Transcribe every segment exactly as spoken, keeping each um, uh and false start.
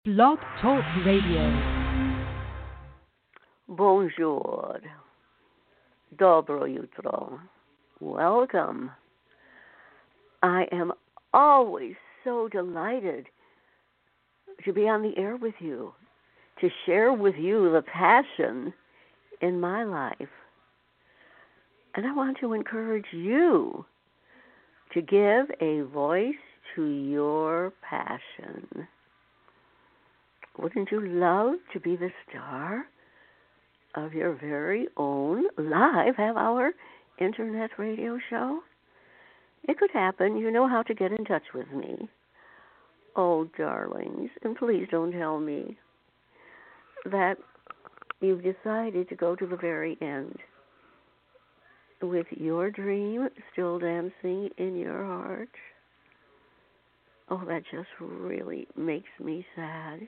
Blog Talk Radio. Bonjour. Dobro jutro. Welcome. I am always so delighted to be on the air with you, to share with you the passion in my life. And I want to encourage you to give a voice to your passion. Wouldn't you love to be the star of your very own live half-hour internet radio show? It could happen. You know how to get in touch with me. Oh, darlings, and please don't tell me that you've decided to go to the very end with your dream still dancing in your heart. Oh, that just really makes me sad.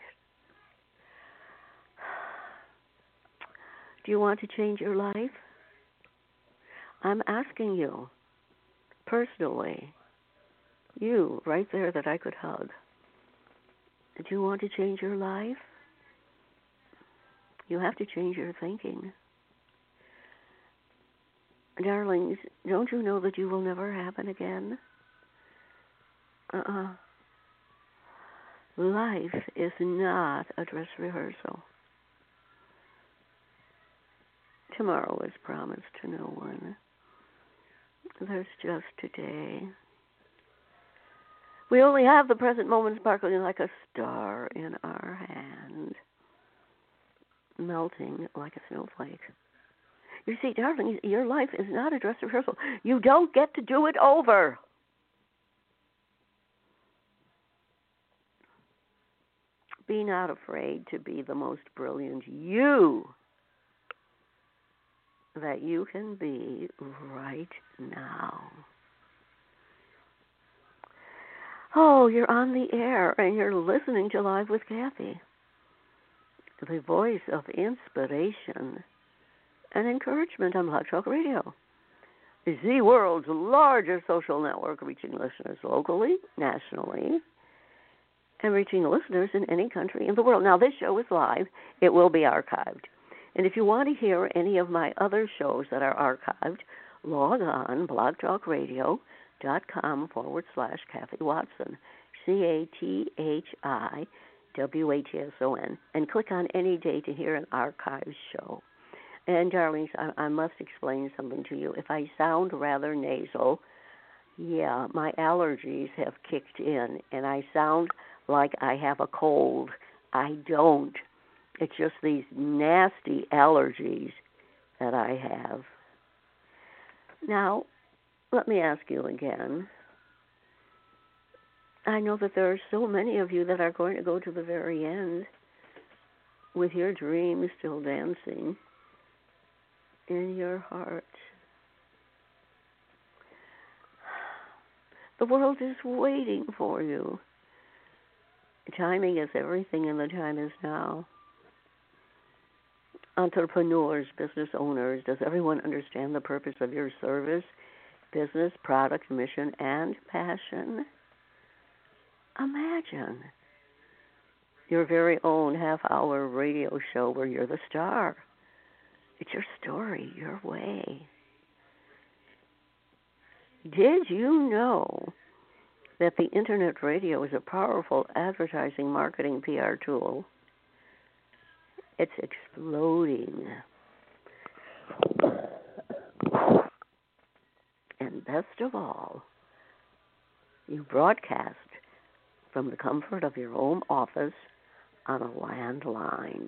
Do you want to change your life? I'm asking you, personally, you right there that I could hug. Do you want to change your life? You have to change your thinking. Darlings, don't you know that you will never happen again? Uh-uh. Life is not a dress rehearsal. Tomorrow is promised to no one. There's just today. We only have the present moment sparkling like a star in our hand, melting like a snowflake. You see, darling, your life is not a dress rehearsal. You don't get to do it over. Be not afraid to be the most brilliant you that you can be right now. Oh, you're on the air and you're listening to Live with Kathy, the voice of inspiration and encouragement on Blog Talk Radio, the world's largest social network, reaching listeners locally, nationally, and reaching listeners in any country in the world. Now, this show is live. It will be archived. And if you want to hear any of my other shows that are archived, log on blogtalkradio.com forward slash Kathy Watson, C A T H I W A T S O N, and click on any day to hear an archived show. And, darlings, I, I must explain something to you. If I sound rather nasal, yeah, my allergies have kicked in, and I sound like I have a cold. I don't. It's just these nasty allergies that I have. Now, let me ask you again. I know that there are so many of you that are going to go to the very end with your dreams still dancing in your heart. The world is waiting for you. Timing is everything, and the time is now. Entrepreneurs, business owners, does everyone understand the purpose of your service, business, product, mission, and passion? Imagine your very own half-hour radio show where you're the star. It's your story, your way. Did you know that the internet radio is a powerful advertising, marketing, P R tool? It's exploding. And best of all, you broadcast from the comfort of your own office on a landline.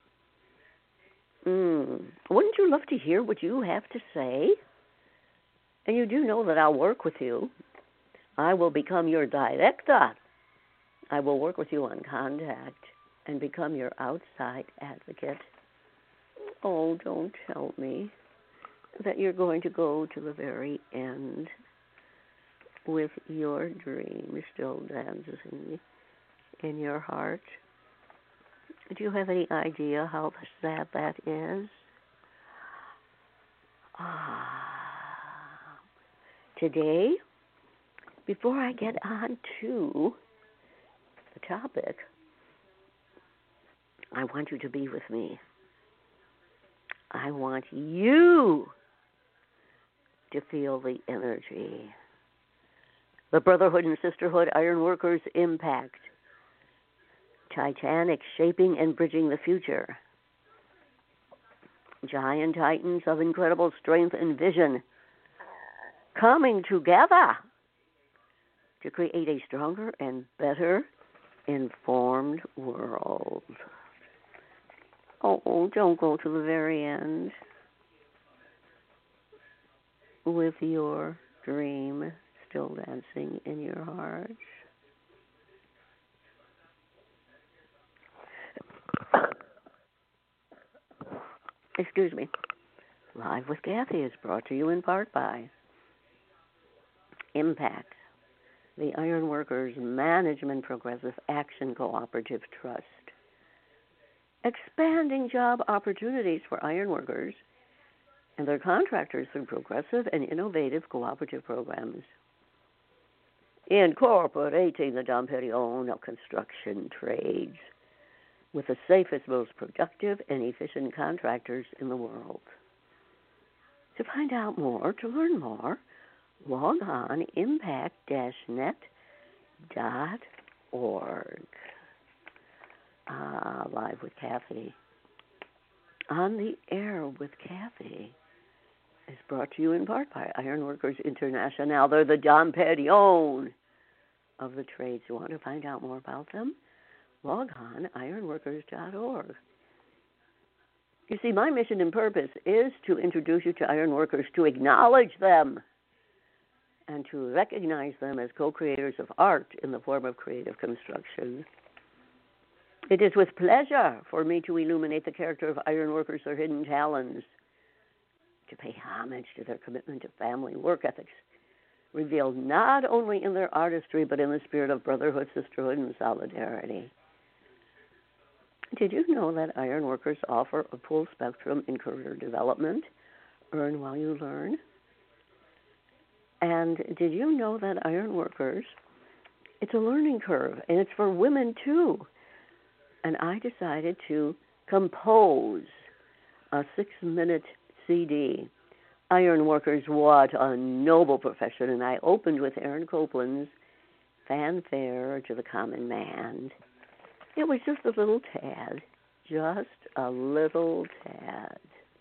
Mm. Wouldn't you love to hear what you have to say? And you do know that I'll work with you. I will become your director. I will work with you on contact and become your outside advocate. Oh, don't tell me that you're going to go to the very end with your dream still dancing in your heart. Do you have any idea how sad that is? Ah, today, before I get on to the topic, I want you to be with me. I want you to feel the energy. The Brotherhood and Sisterhood Ironworkers Impact. Titanic, shaping and bridging the future. Giant titans of incredible strength and vision coming together to create a stronger and better informed world. Oh, don't go to the very end with your dream still dancing in your heart. Excuse me. Live with Kathy is brought to you in part by Impact, the Ironworkers Management Progressive Action Cooperative Trust, expanding job opportunities for ironworkers and their contractors through progressive and innovative cooperative programs, incorporating the Dom Perignon of construction trades with the safest, most productive, and efficient contractors in the world. To find out more, to learn more, log on impact dash net dot org. Ah, Live with Kathy. On the Air with Kathy is brought to you in part by Ironworkers International. They're the Dom Perignon of the trades. You want to find out more about them? Log on ironworkers dot org. You see, my mission and purpose is to introduce you to ironworkers, to acknowledge them, and to recognize them as co-creators of art in the form of creative construction. It is with pleasure for me to illuminate the character of ironworkers, their hidden talents, to pay homage to their commitment to family work ethics, revealed not only in their artistry, but in the spirit of brotherhood, sisterhood, and solidarity. Did you know that ironworkers offer a full spectrum in career development? Earn while you learn. And did you know that ironworkers, it's a learning curve, and it's for women too. And I decided to compose a six-minute C D. Ironworkers, what a noble profession. And I opened with Aaron Copland's Fanfare to the Common Man. It was just a little tad, just a little tad.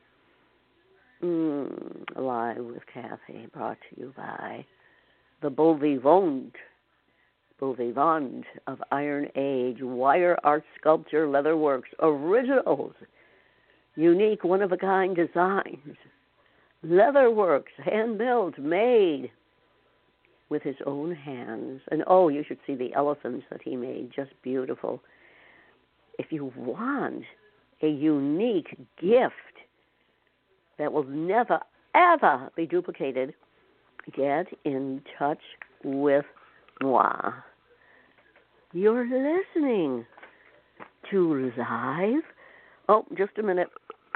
Mm, Live with Kathy, brought to you by the Beau Vivant, Beau Vivant of Iron Age, wire art sculpture, leatherworks, originals, unique, one-of-a-kind designs, leatherworks, hand-built, made with his own hands. And oh, you should see the elephants that he made, just beautiful. If you want a unique gift that will never, ever be duplicated, get in touch with moi. You're listening to Live. Oh, just a minute.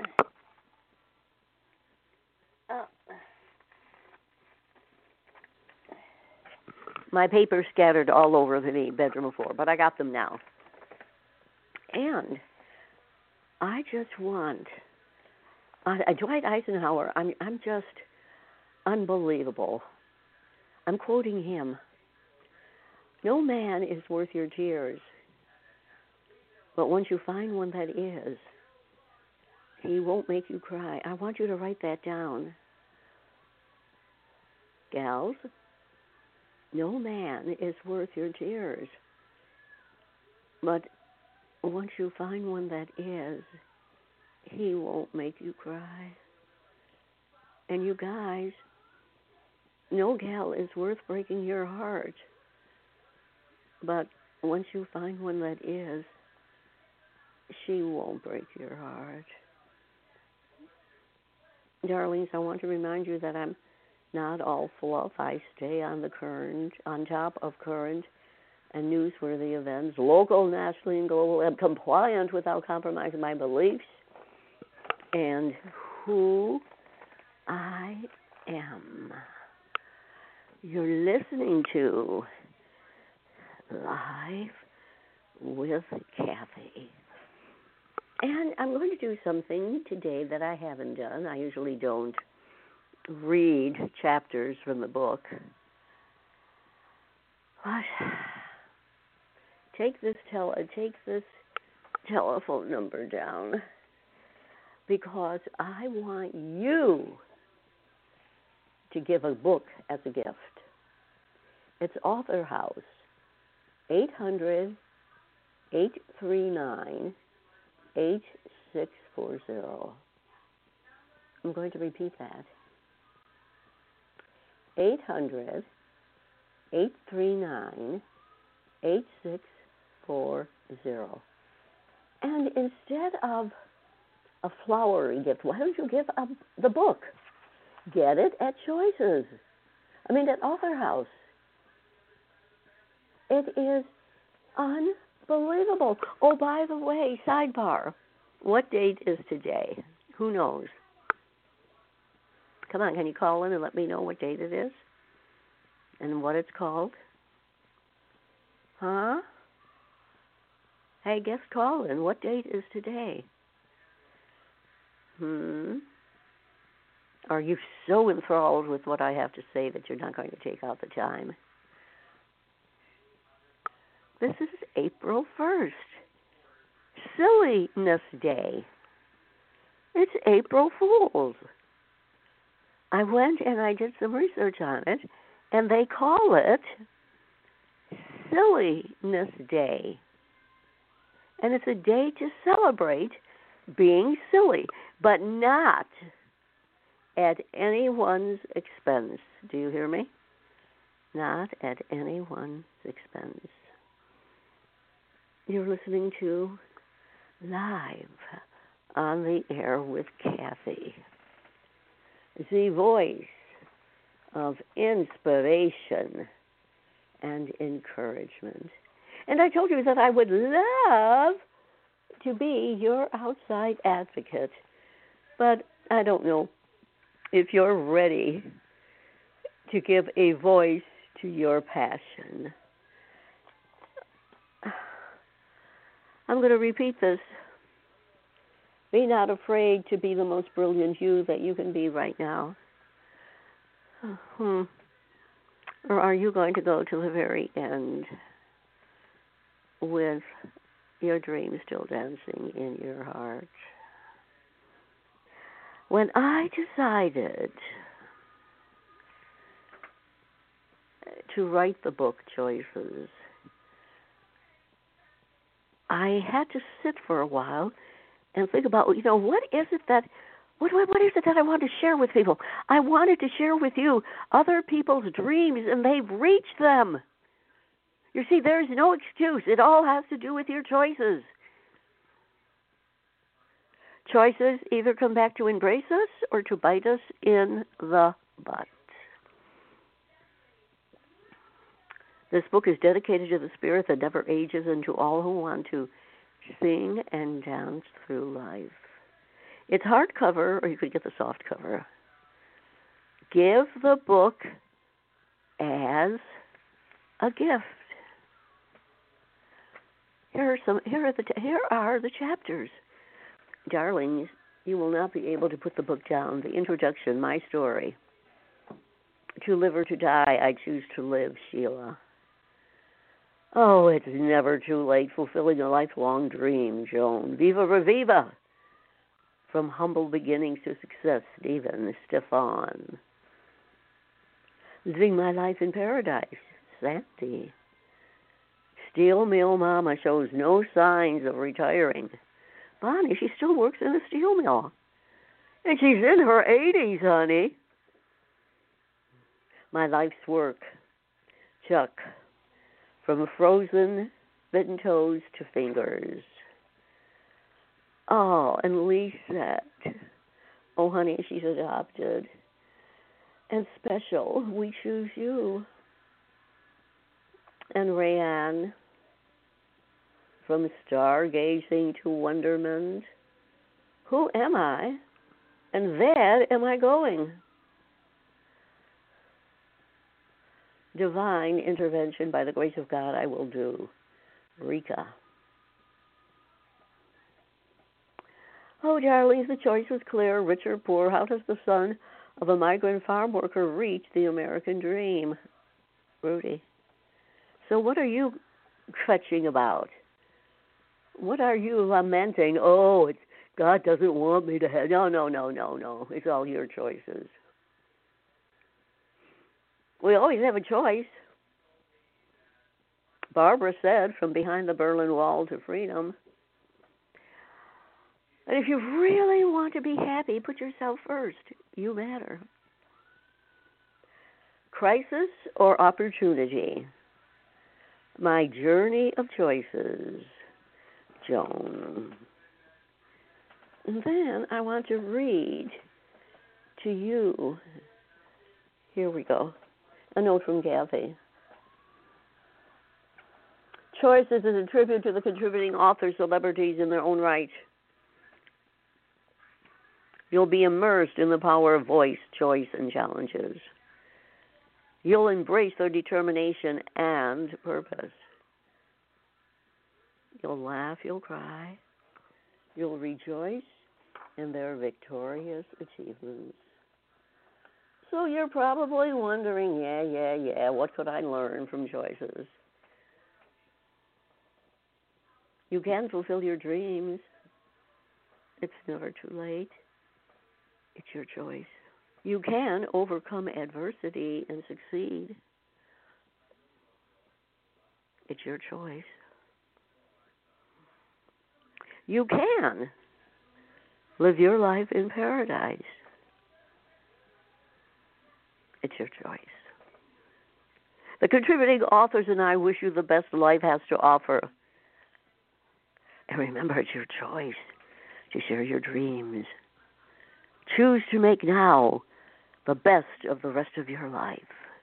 Oh. My papers scattered all over the bedroom floor, but I got them now. And I just want, uh, Dwight Eisenhower, I'm, I'm just unbelievable. I'm quoting him. No man is worth your tears, but once you find one that is, he won't make you cry. I want you to write that down. Gals, no man is worth your tears, but once you find one that is, he won't make you cry. And you guys, no gal is worth breaking your heart. But once you find one that is, she won't break your heart. Darlings, I want to remind you that I'm not all fluff. I stay on the current, on top of current and newsworthy events, local, nationally, and global. I'm compliant without compromising my beliefs and who I am. You're listening to Live with Kathy. And I'm going to do something today that I haven't done. I usually don't read chapters from the book. But take this tel- take this telephone number down, because I want you to give a book as a gift. It's Author House, eight hundred, eight three nine, eight six four zero. I'm going to repeat that. eight hundred, eight three nine, eight six four zero. And instead of a flowery gift, why don't you give up the book? Get it at Choices. I mean, at Author House. It is unbelievable. Oh, by the way, sidebar. What date is today? Who knows? Come on, can you call in and let me know what date it is? And what it's called? Huh? Hey, guest call in. What date is today? Hmm? Are you so enthralled with what I have to say that you're not going to take out the time? This is April first. Silliness Day. It's April Fool's. I went and I did some research on it, and they call it Silliness Day. And it's a day to celebrate being silly, but not at anyone's expense. Do you hear me? Not at anyone's expense. You're listening to Live on the Air with Kathy, the voice of inspiration and encouragement. And I told you that I would love to be your outside advocate, but I don't know if you're ready to give a voice to your passion. I'm going to repeat this. Be not afraid to be the most brilliant you that you can be right now. Hmm. Or are you going to go to the very end with your dreams still dancing in your heart? When I decided to write the book Choices, I had to sit for a while and think about, you know, what is it that, what, what, what is it that I want to share with people? I wanted to share with you other people's dreams, and they've reached them. You see, there's no excuse. It all has to do with your choices. Choices either come back to embrace us or to bite us in the butt. This book is dedicated to the spirit that never ages and to all who want to sing and dance through life. It's hardcover, or you could get the soft cover. Give the book as a gift. Here are some. Here are the. Here are the chapters. Darlings, you will not be able to put the book down. The introduction, my story. To live or to die, I choose to live, Sheila. Oh, it's never too late, fulfilling a lifelong dream, Joan. Viva Reviva! From humble beginnings to success, Stephen, Stefan. Living my life in paradise, Sandy. Steel mill mama shows no signs of retiring. Bonnie, she still works in a steel mill. And she's in her eighties, honey. My life's work, Chuck. From frozen bitten toes to fingers. Oh, and Lisette. Oh, honey, she's adopted. And special, we choose you. And Rayanne. From stargazing to wonderment. Who am I? And where am I going? Divine intervention by the grace of God I will do. Rika. Oh, darlings, the choice was clear, rich or poor. How does the son of a migrant farm worker reach the American dream? Rudy. So what are you fetching about? What are you lamenting? Oh, it's God doesn't want me to have. No, no, no, no, no. It's all your choices. We always have a choice. Barbara said, from behind the Berlin Wall to freedom. And if you really want to be happy, put yourself first. You matter. Crisis or opportunity? My journey of choices, Joan. And then I want to read to you, here we go, a note from Kathy. Choices is a tribute to the contributing authors, celebrities in their own right. You'll be immersed in the power of voice, choice, and challenges. You'll embrace their determination and purpose. You'll laugh, you'll cry, you'll rejoice in their victorious achievements. So you're probably wondering, yeah, yeah, yeah, what could I learn from choices? You can fulfill your dreams. It's never too late. It's your choice. You can overcome adversity and succeed. It's your choice. You can live your life in paradise. It's your choice. The contributing authors and I wish you the best life has to offer. And remember, it's your choice to share your dreams. Choose to make now the best of the rest of your life.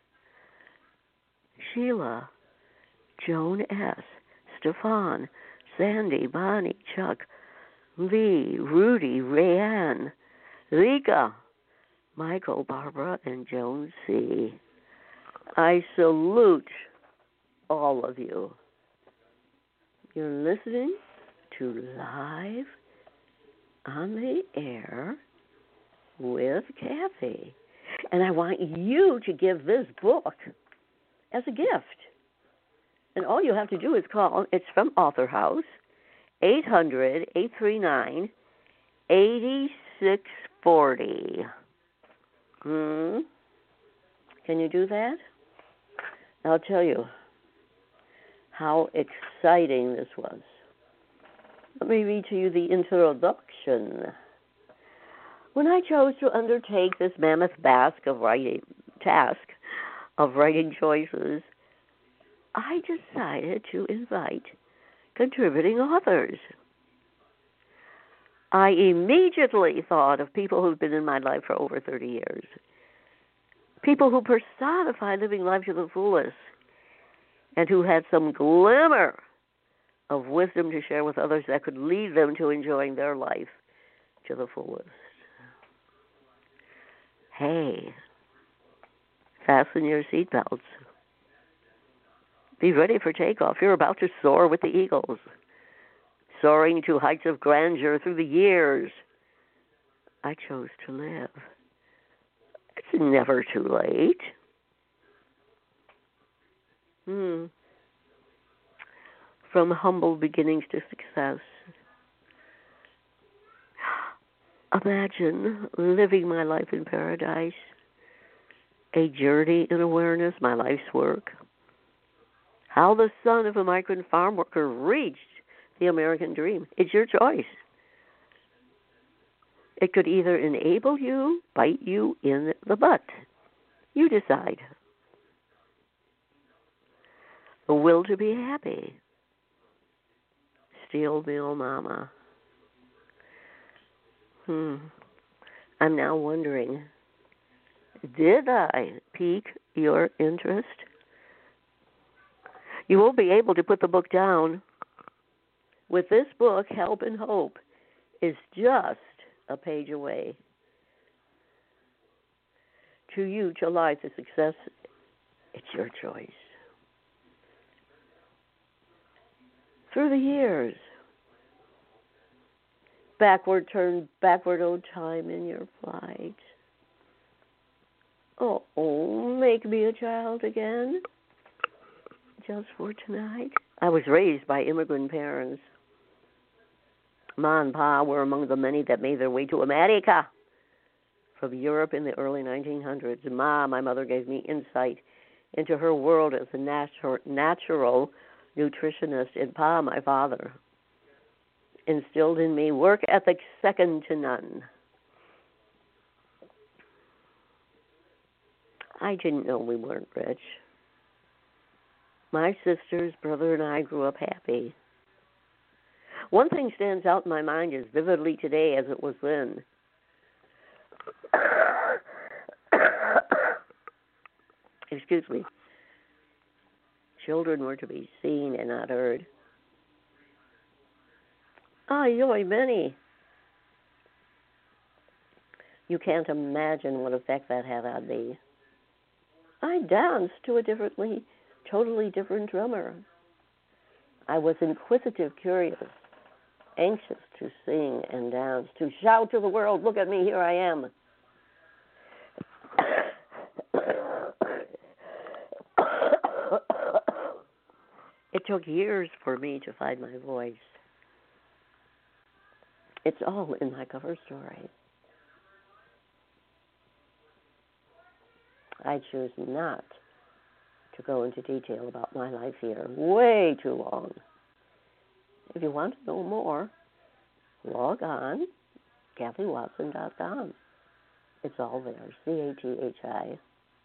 Sheila, Joan S., Stefan, Sandy, Bonnie, Chuck, Lee, Rudy, Rayanne, Lika, Michael, Barbara, and Joan C. I salute all of you. You're listening to Live on the Air with Kathy. And I want you to give this book as a gift. And all you have to do is call. It's from Author House, eight hundred, eight three nine, eight six four zero. Hmm? Can you do that? I'll tell you how exciting this was. Let me read to you the introduction. When I chose to undertake this mammoth task of writing, task of writing choices, I decided to invite contributing authors. I immediately thought of people who've been in my life for over thirty years. People who personify living life to the fullest and who had some glimmer of wisdom to share with others that could lead them to enjoying their life to the fullest. Hey, fasten your seatbelts. Be ready for takeoff. You're about to soar with the eagles, soaring to heights of grandeur through the years I chose to live. It's never too late. Hmm. From humble beginnings to success. Imagine living my life in paradise, a journey in awareness, my life's work. How the son of a migrant farm worker reached the American dream. It's your choice. It could either enable you, bite you in the butt. You decide. The will to be happy. Steel mill mama. Hmm. I'm now wondering, did I pique your interest? You won't be able to put the book down. With this book, Help and Hope is just a page away. To you, to life, to success, it's your choice. Through the years, Backward, turn backward, O time in your flight. Oh, oh, make me a child again, just for tonight. I was raised by immigrant parents. Ma and Pa were among the many that made their way to America from Europe in the early nineteen hundreds. Ma, my mother, gave me insight into her world as a natural, natural nutritionist, and Pa, my father, instilled in me work ethic second to none. I didn't know we weren't rich. My sisters, brother, and I grew up happy. One thing stands out in my mind as vividly today as it was then. Excuse me. Children were to be seen and not heard. Ah, yoy, many. You can't imagine what effect that had on me. I danced to a differently, totally different drummer. I was inquisitive, curious, anxious to sing and dance, to shout to the world, look at me, here I am. It took years for me to find my voice. It's all in my cover story. I choose not to go into detail about my life here. Way too long. If you want to know more, log on, Kathy Watson dot com. It's all there, C A T H I.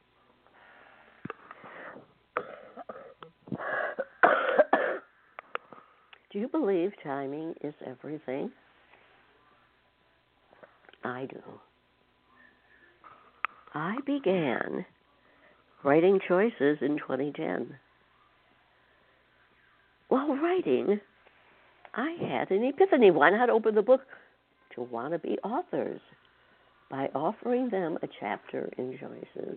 Do you believe timing is everything? I do. I began writing choices in twenty ten. While writing, I had an epiphany. Why not open the book to wannabe authors by offering them a chapter in choices?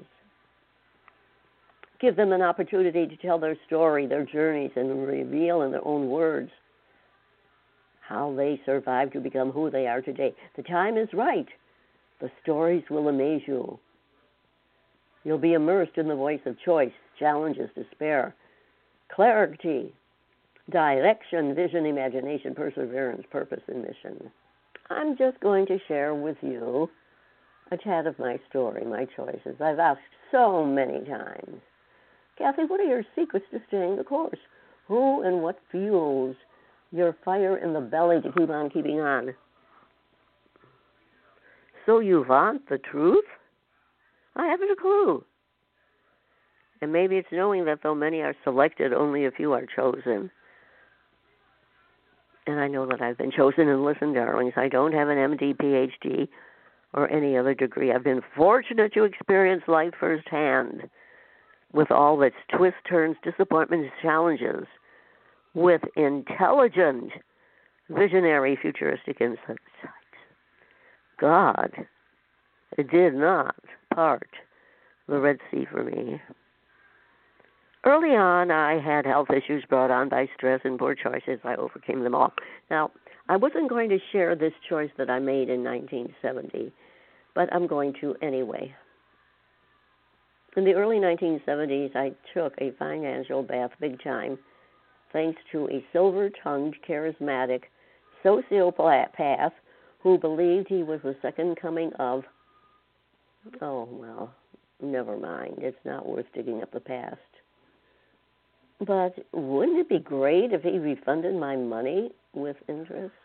Give them an opportunity to tell their story, their journeys, and reveal in their own words how they survived to become who they are today. The time is right. The stories will amaze you. You'll be immersed in the voice of choice, challenges, despair, clarity, direction, vision, imagination, perseverance, purpose, and mission. I'm just going to share with you a tad of my story, my choices. I've asked so many times, Kathy, what are your secrets to staying the course? Who and what fuels your fire in the belly to keep on keeping on? So you want the truth? I haven't a clue. And maybe it's knowing that though many are selected, only a few are chosen. And I know that I've been chosen, and listen, darlings, I don't have an M D, P H D, or any other degree. I've been fortunate to experience life firsthand with all its twists, turns, disappointments, challenges, with intelligent, visionary, futuristic insights. God did not part the Red Sea for me. Early on, I had health issues brought on by stress and poor choices. I overcame them all. Now, I wasn't going to share this choice that I made in nineteen seventy, but I'm going to anyway. In the early nineteen seventies, I took a financial bath big time, thanks to a silver-tongued, charismatic sociopath who believed he was the second coming of, oh, well, never mind. It's not worth digging up the past. But wouldn't it be great if he refunded my money with interest?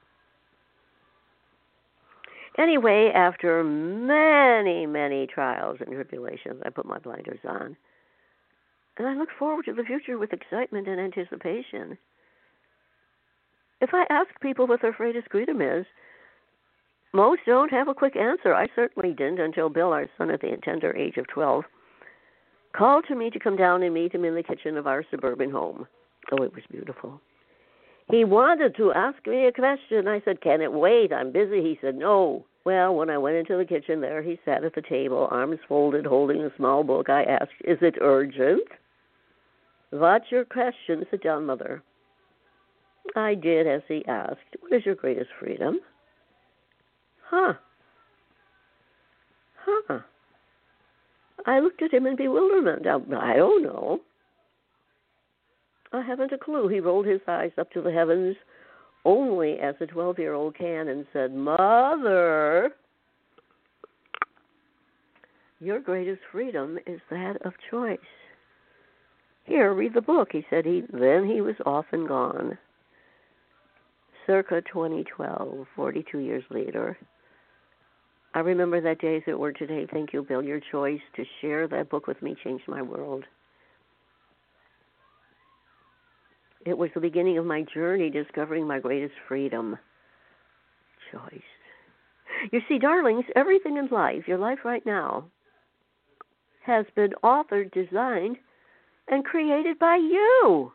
Anyway, after many, many trials and tribulations, I put my blinders on. And I look forward to the future with excitement and anticipation. If I ask people what their greatest freedom is, most don't have a quick answer. I certainly didn't until Bill, our son at the tender age of twelve, called to me to come down and meet him in the kitchen of our suburban home. Oh, it was beautiful. He wanted to ask me a question. I said, can it wait? I'm busy. He said, no. Well, when I went into the kitchen there, he sat at the table, arms folded, holding a small book. I asked, is it urgent? What's your question? Sit down, Mother. I did as he asked. What is your greatest freedom? Huh. Huh. I looked at him in bewilderment. I don't know. I haven't a clue. He rolled his eyes up to the heavens only as a twelve-year-old can and said, Mother, your greatest freedom is that of choice. Here, read the book. He said he then he was off and gone. Circa twenty twelve, forty-two years later. I remember that day as it were today. Thank you, Bill. Your choice to share that book with me changed my world. It was the beginning of my journey discovering my greatest freedom. Choice. You see, darlings, everything in life, your life right now, has been authored, designed, and created by you.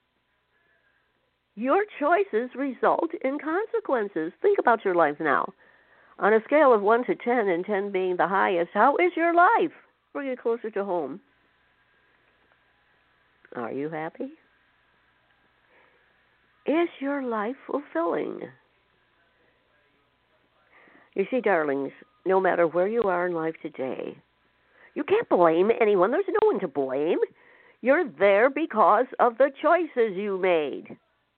Your choices result in consequences. Think about your life now. On a scale of one to ten, and ten being the highest, how is your life? Bring it closer to home. Are you happy? Is your life fulfilling? You see, darlings, no matter where you are in life today, you can't blame anyone. There's no one to blame. You're there because of the choices you made.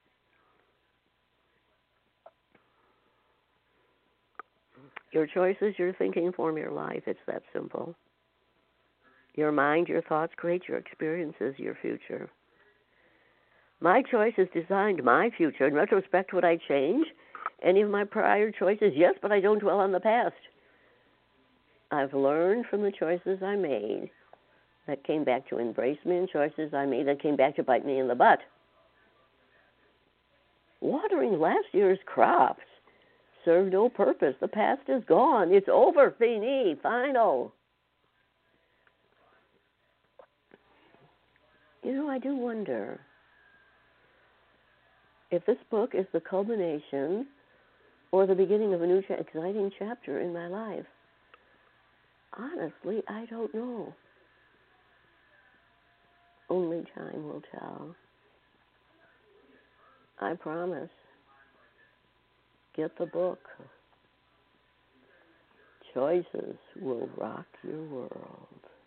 Your choices, your thinking form your life. It's that simple. Your mind, your thoughts create your experiences, your future. My choices designed my future. In retrospect, would I change any of my prior choices? Yes, but I don't dwell on the past. I've learned from the choices I made that came back to embrace me, and choices I made that came back to bite me in the butt. Watering last year's crops served no purpose. The past is gone. It's over. Fini. Final. You know, I do wonder if this book is the culmination or the beginning of a new, exciting chapter in my life. Honestly, I don't know. Only time will tell. I promise. Get the book. Choices will rock your world.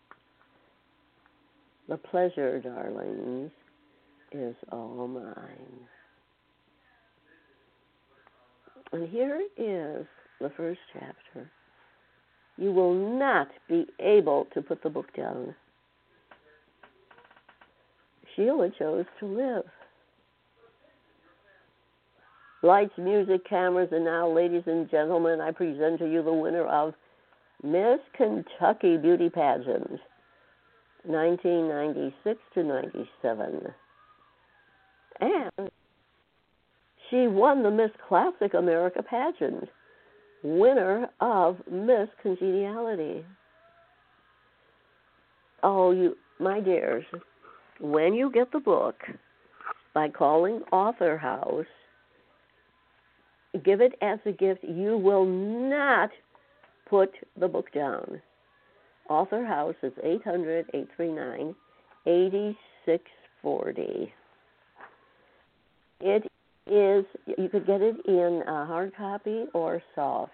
The pleasure, darlings, is all mine. And here is the first chapter. You will not be able to put the book down. Sheila chose to live. Lights, music, cameras, and now, ladies and gentlemen, I present to you the winner of Miss Kentucky Beauty Pageant, nineteen ninety-six to ninety-seven. And she won the Miss Classic America Pageant, winner of Miss Congeniality. Oh, you, my dears, when you get the book, by calling Author House, give it as a gift. You will not put the book down. Author House is eight hundred, eight three nine, eight six four zero. It is, you could get it in a hard copy or soft.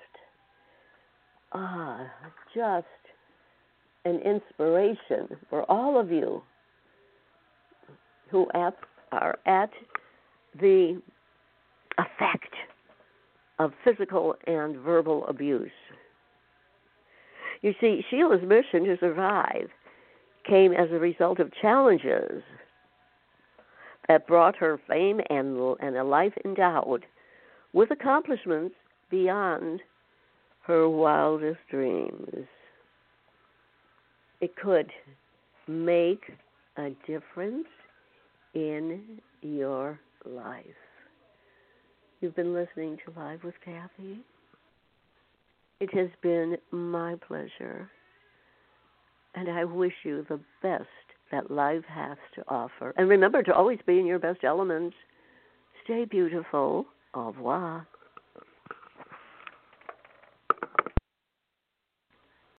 Ah, just an inspiration for all of you who at, are at the effect of physical and verbal abuse. You see, Sheila's mission to survive came as a result of challenges that brought her fame and, and a life endowed with accomplishments beyond her wildest dreams. It could make a difference in your life. You've been listening to Live with Kathy. It has been my pleasure, and I wish you the best that life has to offer. And remember to always be in your best element. Stay beautiful. Au revoir.